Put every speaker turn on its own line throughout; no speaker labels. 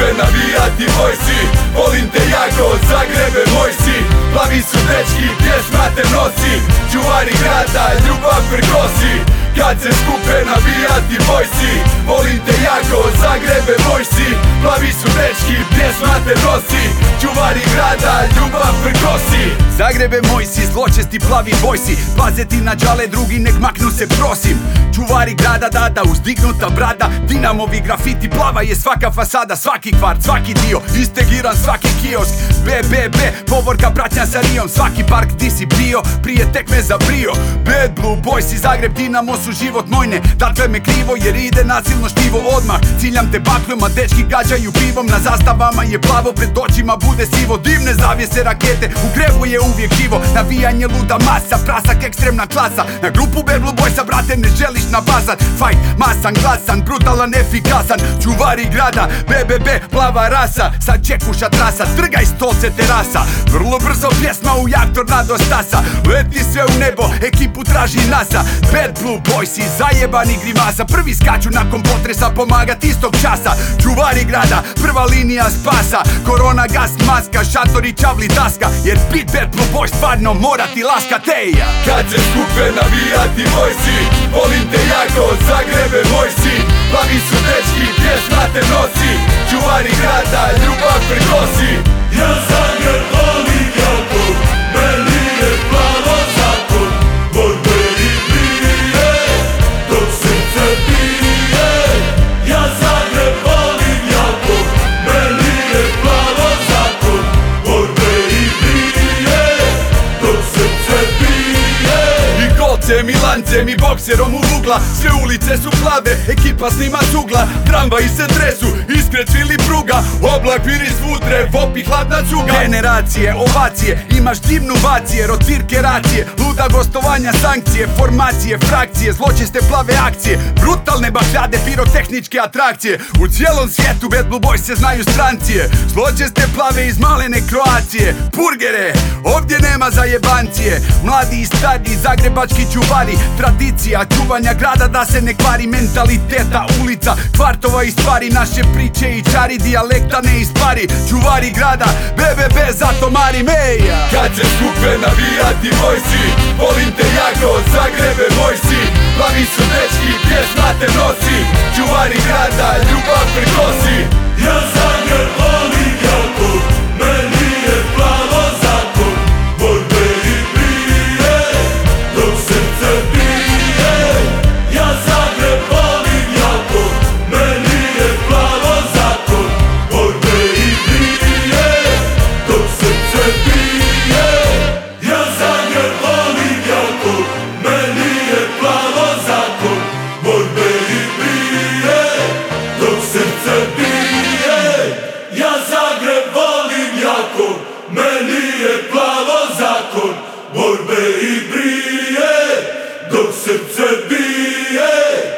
skupe navijati moj si. Volim te jako, Zagrebe moj si. Plavi su dečki, pjesma te nosi. Čuvari grada, ljubav prkosi. Kad se skupe navijati moj si. Volim te jako, Zagrebe moj si. Plavi su dečki, pjesma te nosi. Čuvari grada, ljubav prkosi.
Zagrebe moj si, zločesti plavi boj si. Paze ti na džale, drugi nek maknu se prosim. Čuvari grada, dada, uzdignuta brada. Dinamovi grafiti, plava je svaka fasada. Svaki kvart, svaki dio, istegiran svaki kiosk. BBB, povorka pratnja sa Rijom. Svaki park ti si bio, prije tekme za brio. Bad Blue Boys i Zagreb, Dinamo su život moj ne. Dakle me krivo jer ide nasilno štivo odmah. Ciljam te baklom, a dečki gađaju pivom. Na zastavama je plavo, pred očima bude sivo. Divne zavjese rakete, u grebu je uvijek živo. Navijanje luda masa, prasak ekstremna klasa. Na grupu Bad Blue Boysa brate ne želiš nabazat. Fight, masan, glasan, brutalan, efikasan. Čuvari grada, BBB, plava rasa. Sad čekuša trasa, trgaj stolce terasa. Vrlo brzo pjesma u jak tornado stasa. Leti sve u nebo, ekipu traži NASA. Bad Blue Boysi, zajebani grimasa. Prvi skaču nakon potresa, pomagat istog časa. Čuvari grada, prva linija spasa. Korona, gas, maska, šatori, čavli, daska. Jer bit Bad Blue Boy stvarno mora ti laska teja.
Kad se skupe navijati moj si. Volim te jako, Zagrebe moj si. Plavi su dečki, pjesma te nosi. Čuvari grada, ljubav prkosi.
Ja Zagreb volim jako, meni je plavo zakon. Borbe i prije, dok srce bije. Ja Zagreb volim jako, meni je plavo zakon. Borbe i prije, dok srce bije.
I kolcem i lancem i bokserom u ugla. Sve ulice su plave, ekipa snima s ugla. Tramvaji se tresu, iskrećili pruga. Oblak viri svutre, vopi hladna cuga.
Generacije, ovacije, imaš divnu vacije. Rotirke racije, luda gostovanja, sankcije. Formacije, frakcije, zločeste plave akcije. Brutalne bakljade, pirotehničke atrakcije. U cijelom svijetu Bad Blue Boys se znaju strancije. Zločeste plave iz malene Kroacije. Burgere, ovdje nema zajebancije. Mladi i stari, zagrebački čuvari. Tradicija čuvanja grada da se ne kvari. Mentaliteta ulica, kvartova i stvari. Naše priče i čari, dijalekta ne ispari. Čuvari grada, BBB zato mari meja.
Kad se skupe navijati moj si. Volim te jako, Zagrebe moj si. Plavi su dečki, pjesma te nosi. Čuvari grada, ljubav prkosi.
Ja Zagreb volim jako, meni je plavo zakon. Borbe i prije, dok srce bije. Ja Zagreb volim jako, meni je plavo zakon. Borbe i prije, dok srce bije. Ja Zagreb volim jako, meni je plavo zakon. Borbe i prije, dok srce bije. Ja Zagreb volim jako, meni je plavo zakon. Borbe i prije, dok srce bije.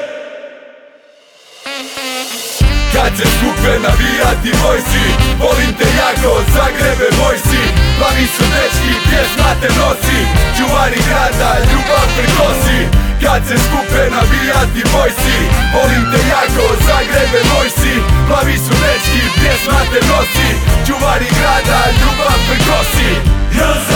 Kad se skupe navijati moj si. Volim te jako, Zagrebe moj si. Plavi su dečki, pjesma te nosi. Čuvari grada, ljubav prkosi. Kad se skupe navijati moj si. Volim te jako, Zagrebe moj si. Plavi su dečki, pjesma te nosi. Čuvari grada, ljubav prkosi.
Ja